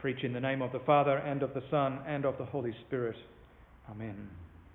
preach in the name of the Father, and of the Son, and of the Holy Spirit. Amen.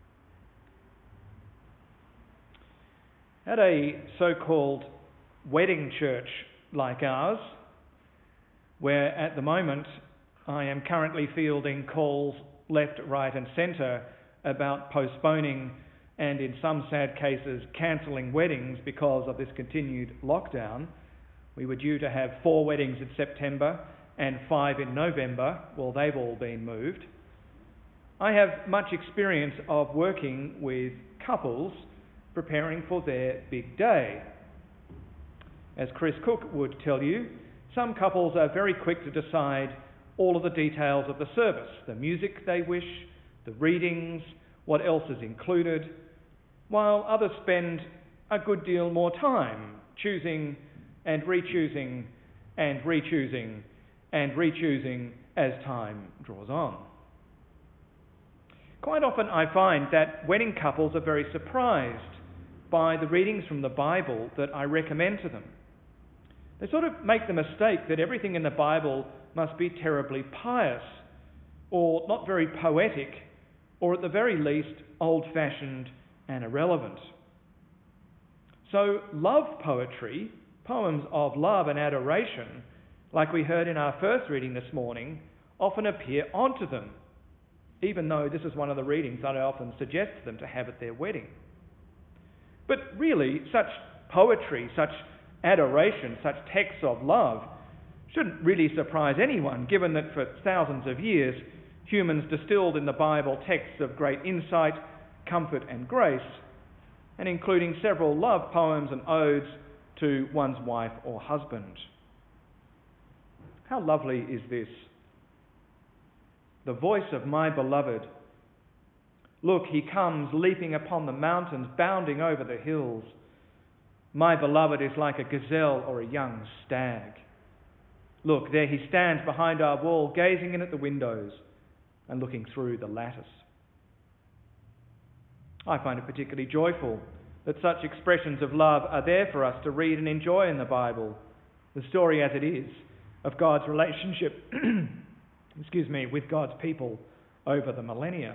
At a so-called wedding church like ours, where at the moment I am currently fielding calls left, right and centre about postponing and in some sad cases cancelling weddings because of this continued lockdown. We were due to have 4 weddings in September and 5 in November. Well, they've all been moved. I have much experience of working with couples preparing for their big day. As Chris Cook would tell you, some couples are very quick to decide all of the details of the service, the music they wish, the readings, what else is included, while others spend a good deal more time choosing and rechoosing and rechoosing and rechoosing as time draws on. Quite often I find that wedding couples are very surprised by the readings from the Bible that I recommend to them. They sort of make the mistake that everything in the Bible must be terribly pious, or not very poetic, or at the very least old-fashioned and irrelevant. So love poetry, poems of love and adoration, like we heard in our first reading this morning, often appear onto them, even though this is one of the readings that I often suggest to them to have at their wedding. But really, such poetry, such adoration, such texts of love shouldn't really surprise anyone, given that for thousands of years humans distilled in the Bible texts of great insight, comfort and grace, and including several love poems and odes to one's wife or husband. How lovely is this? The voice of my beloved. Look, he comes leaping upon the mountains, bounding over the hills. My beloved is like a gazelle or a young stag. Look, there he stands behind our wall, gazing in at the windows and looking through the lattice. I find it particularly joyful that such expressions of love are there for us to read and enjoy in the Bible, the story as it is of God's relationship with God's people over the millennia.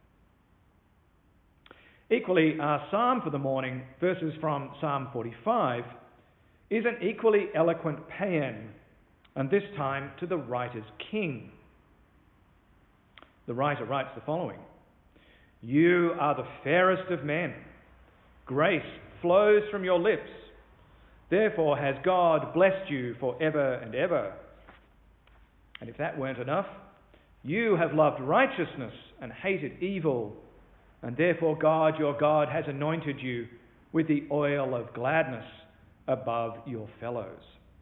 Equally, our psalm for the morning, verses from Psalm 45, is an equally eloquent paean, and this time to the writer's king. The writer writes the following: You are the fairest of men. Grace flows from your lips. Therefore has God blessed you for ever and ever. And if that weren't enough, you have loved righteousness and hated evil, and therefore God, your God, has anointed you with the oil of gladness above your fellows.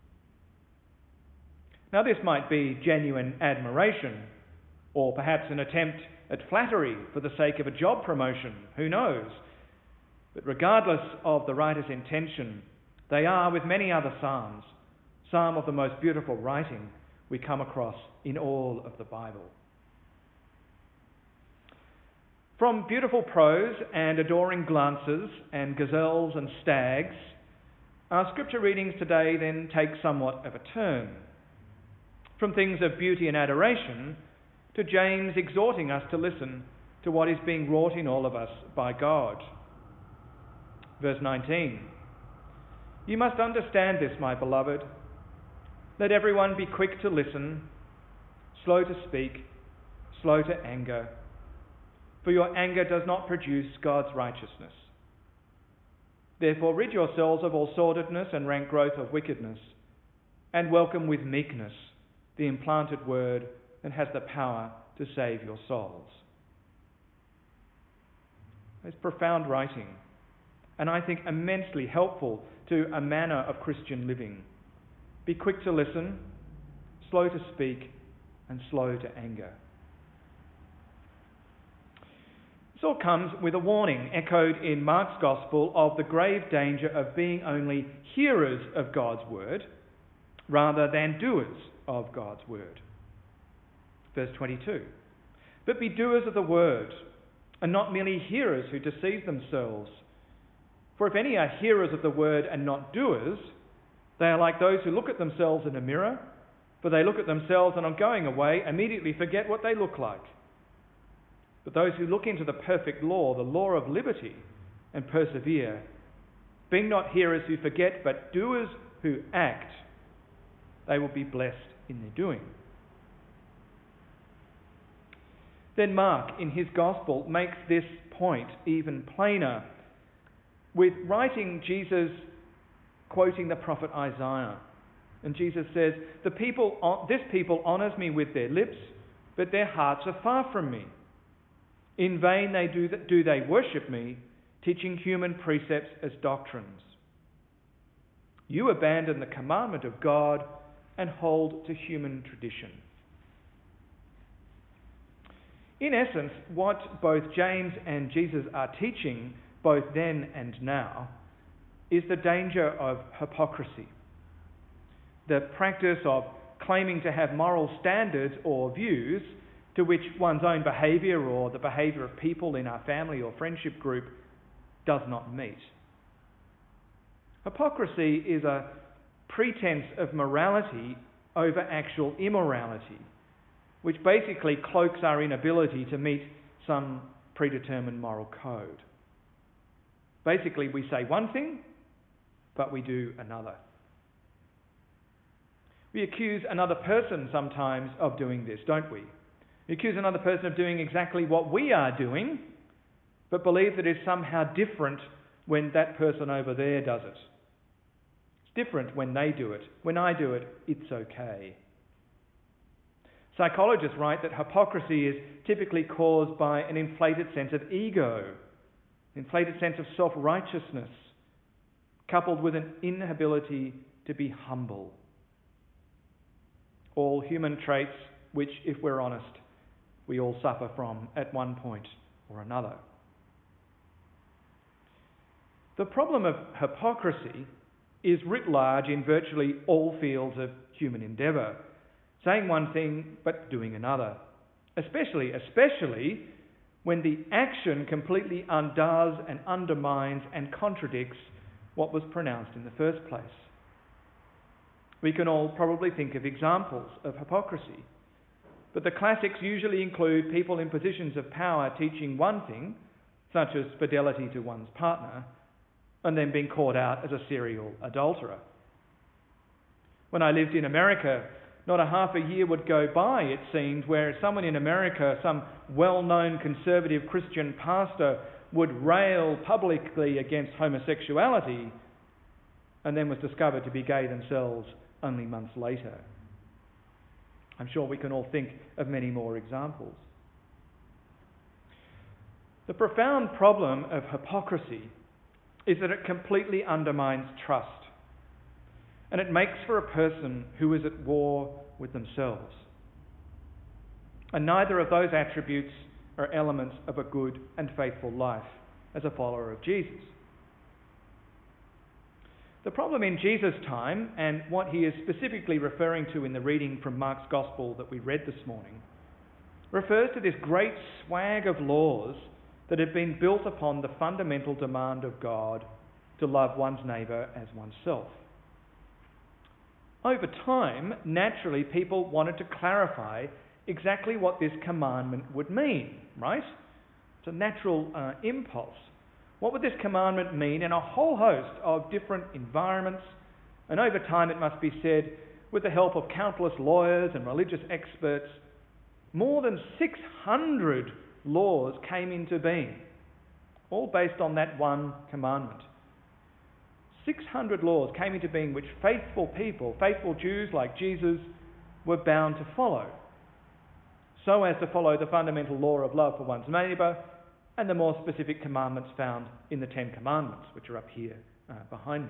Now this might be genuine admiration, or perhaps an attempt at flattery for the sake of a job promotion, who knows? But regardless of the writer's intention, they are, with many other psalms, some of the most beautiful writing we come across in all of the Bible. From beautiful prose and adoring glances and gazelles and stags, our scripture readings today then take somewhat of a turn. From things of beauty and adoration to James exhorting us to listen to what is being wrought in all of us by God. Verse 19, You must understand this, my beloved. Let everyone be quick to listen, slow to speak, slow to anger, for your anger does not produce God's righteousness. Therefore rid yourselves of all sordidness and rank growth of wickedness, and welcome with meekness the implanted word that has the power to save your souls. It's profound writing, and I think immensely helpful to a manner of Christian living. Be quick to listen, slow to speak, and slow to anger. This all comes with a warning echoed in Mark's Gospel of the grave danger of being only hearers of God's word rather than doers of God's word. Verse 22, But be doers of the word, and not merely hearers who deceive themselves. For if any are hearers of the word and not doers, they are like those who look at themselves in a mirror, For they look at themselves and on going away immediately forget what they look like. But those who look into the perfect law, the law of liberty, and persevere, being not hearers who forget, but doers who act, they will be blessed in their doing. Then Mark, in his Gospel, makes this point even plainer with writing Jesus quoting the prophet Isaiah. And Jesus says, this people honours me with their lips, but their hearts are far from me. In vain do they worship me, teaching human precepts as doctrines. You abandon the commandment of God and hold to human tradition. In essence, what both James and Jesus are teaching, both then and now, is the danger of hypocrisy. The practice of claiming to have moral standards or views to which one's own behaviour or the behaviour of people in our family or friendship group does not meet. Hypocrisy is a pretense of morality over actual immorality, which basically cloaks our inability to meet some predetermined moral code. Basically, we say one thing, but we do another. We accuse another person sometimes of doing this, don't we? We accuse another person of doing exactly what we are doing, but believe that it is somehow different when that person over there does it. It's different when they do it. When I do it, it's okay. Psychologists write that hypocrisy is typically caused by an inflated sense of ego, an inflated sense of self-righteousness, coupled with an inability to be humble. All human traits which, if we're honest, we all suffer from at one point or another. The problem of hypocrisy is writ large in virtually all fields of human endeavour, saying one thing but doing another, especially when the action completely undoes and undermines and contradicts what was pronounced in the first place. We can all probably think of examples of hypocrisy, but the classics usually include people in positions of power teaching one thing, such as fidelity to one's partner, and then being caught out as a serial adulterer. When I lived in America, not a half a year would go by, it seemed, where someone in America, some well-known conservative Christian pastor, would rail publicly against homosexuality and then was discovered to be gay themselves only months later. I'm sure we can all think of many more examples. The profound problem of hypocrisy is that it completely undermines trust, and it makes for a person who is at war with themselves. And neither of those attributes are elements of a good and faithful life as a follower of Jesus. The problem in Jesus' time, and what he is specifically referring to in the reading from Mark's Gospel that we read this morning, refers to this great swag of laws that have been built upon the fundamental demand of God to love one's neighbour as oneself. Over time, naturally, people wanted to clarify exactly what this commandment would mean, right? It's a natural impulse. What would this commandment mean in a whole host of different environments? And over time, it must be said, with the help of countless lawyers and religious experts, more than 600 laws came into being, all based on that one commandment. 600 laws came into being which faithful people, faithful Jews like Jesus, were bound to follow, so as to follow the fundamental law of love for one's neighbour and the more specific commandments found in the Ten Commandments, which are up here behind me.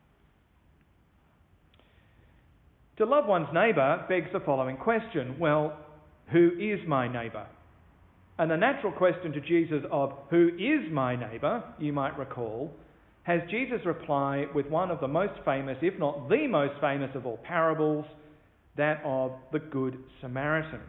To love one's neighbour begs the following question: well, who is my neighbour? And the natural question to Jesus of who is my neighbour, you might recall, has Jesus reply with one of the most famous, if not the most famous of all parables, that of the Good Samaritan.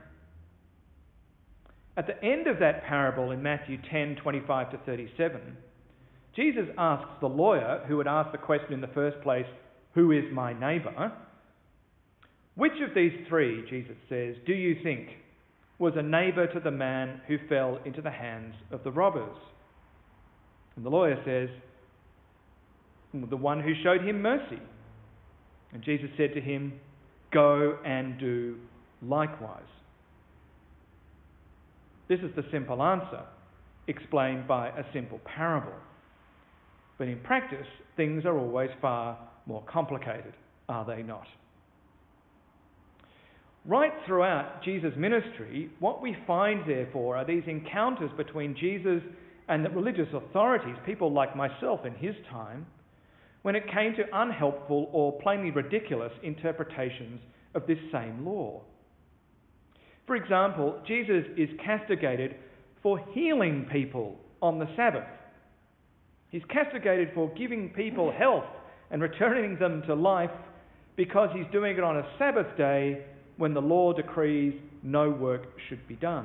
At the end of that parable in Matthew 10:25 to 37, Jesus asks the lawyer who had asked the question in the first place, who is my neighbour, Which of these three, Jesus says, do you think was a neighbour to the man who fell into the hands of the robbers? And the lawyer says, the one who showed him mercy. And Jesus said to him, go and do likewise. This is the simple answer, explained by a simple parable. But in practice, things are always far more complicated, are they not? Right throughout Jesus' ministry, what we find, therefore, are these encounters between Jesus and the religious authorities, people like myself in his time, when it came to unhelpful or plainly ridiculous interpretations of this same law. For example, Jesus is castigated for healing people on the Sabbath. He's castigated for giving people health and returning them to life because he's doing it on a Sabbath day when the law decrees no work should be done.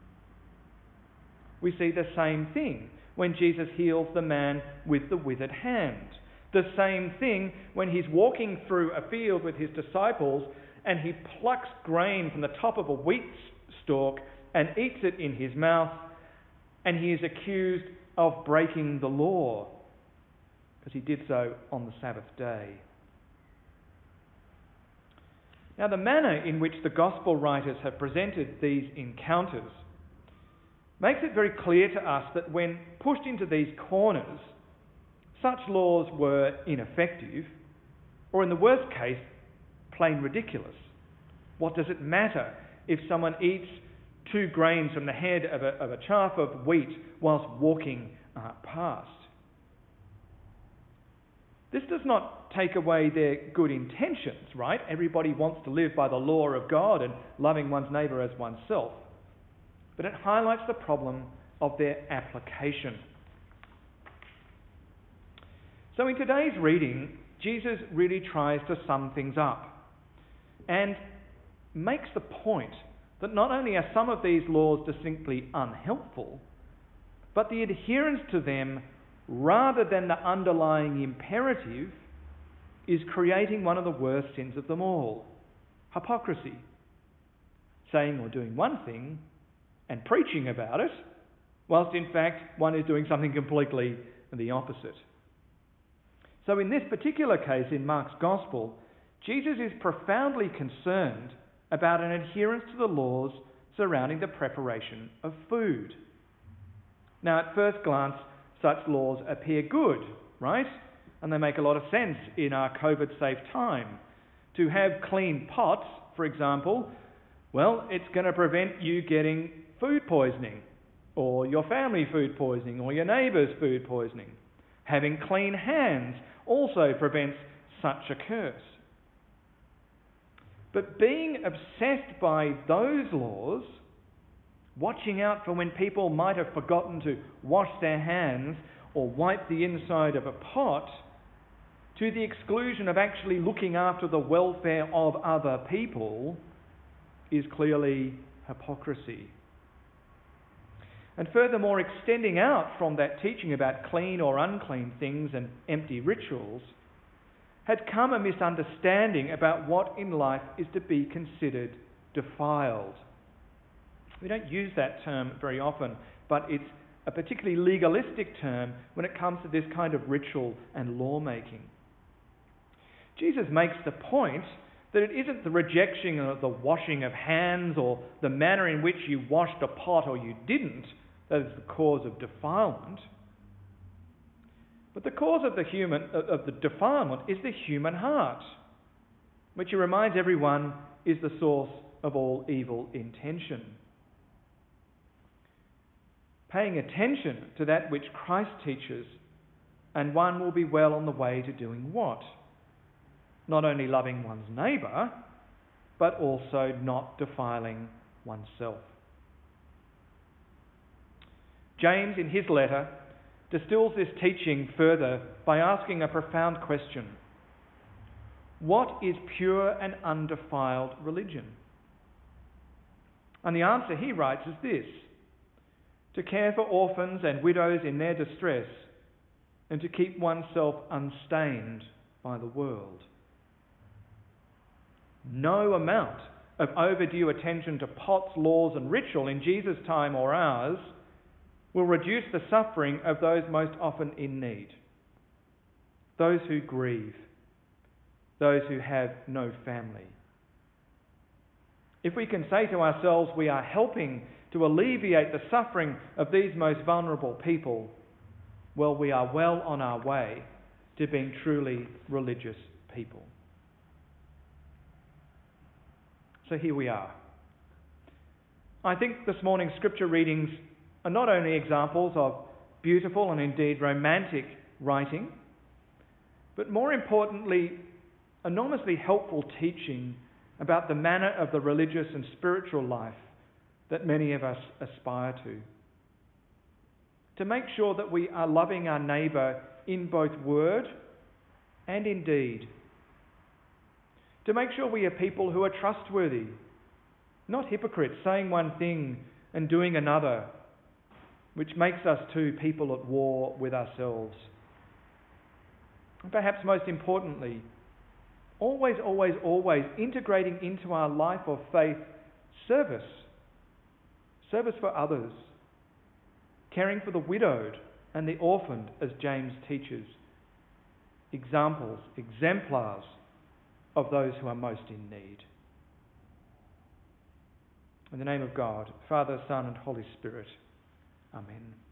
We see the same thing when Jesus heals the man with the withered hand. The same thing when he's walking through a field with his disciples and he plucks grain from the top of a wheat stalk and eats it in his mouth, and he is accused of breaking the law because he did so on the Sabbath day. Now, the manner in which the Gospel writers have presented these encounters makes it very clear to us that when pushed into these corners, such laws were ineffective, or in the worst case, plain ridiculous. What does it matter if someone eats 2 grains from the head of a chaff of wheat whilst walking past? This does not take away their good intentions, right? Everybody wants to live by the law of God and loving one's neighbour as oneself. But it highlights the problem of their application. So in today's reading, Jesus really tries to sum things up and makes the point that not only are some of these laws distinctly unhelpful, but the adherence to them rather than the underlying imperative is creating one of the worst sins of them all: hypocrisy. Saying or doing one thing and preaching about it, whilst in fact one is doing something completely the opposite. So in this particular case in Mark's Gospel, Jesus is profoundly concerned about an adherence to the laws surrounding the preparation of food. Now, at first glance, such laws appear good, right? And they make a lot of sense in our COVID-safe time. To have clean pots, for example, well, it's going to prevent you getting food poisoning, or your family food poisoning, or your neighbour's food poisoning. Having clean hands also prevents such a curse. But being obsessed by those laws, watching out for when people might have forgotten to wash their hands or wipe the inside of a pot, to the exclusion of actually looking after the welfare of other people, is clearly hypocrisy. And furthermore, extending out from that teaching about clean or unclean things and empty rituals, had come a misunderstanding about what in life is to be considered defiled. We don't use that term very often, but it's a particularly legalistic term when it comes to this kind of ritual and lawmaking. Jesus makes the point that it isn't the rejection of the washing of hands or the manner in which you washed a pot or you didn't that is the cause of defilement. But the cause of the defilement is the human heart, which he reminds everyone is the source of all evil intention. Paying attention to that which Christ teaches, and one will be well on the way to doing what? Not only loving one's neighbour, but also not defiling oneself. James, in his letter, distills this teaching further by asking a profound question. What is pure and undefiled religion? And the answer, he writes, is this: to care for orphans and widows in their distress, and to keep oneself unstained by the world. No amount of overdue attention to pots, laws and ritual in Jesus' time or ours will reduce the suffering of those most often in need. Those who grieve, those who have no family. If we can say to ourselves we are helping to alleviate the suffering of these most vulnerable people, well, we are well on our way to being truly religious people. So here we are. I think this morning's scripture readings are not only examples of beautiful and indeed romantic writing, but more importantly, enormously helpful teaching about the manner of the religious and spiritual life that many of us aspire to. To make sure that we are loving our neighbour in both word and in deed. To make sure we are people who are trustworthy, not hypocrites saying one thing and doing another, which makes us two people at war with ourselves. And perhaps most importantly, always integrating into our life of faith service. Service for others. Caring for the widowed and the orphaned, as James teaches. Examples, exemplars of those who are most in need. In the name of God, Father, Son and Holy Spirit. Amen.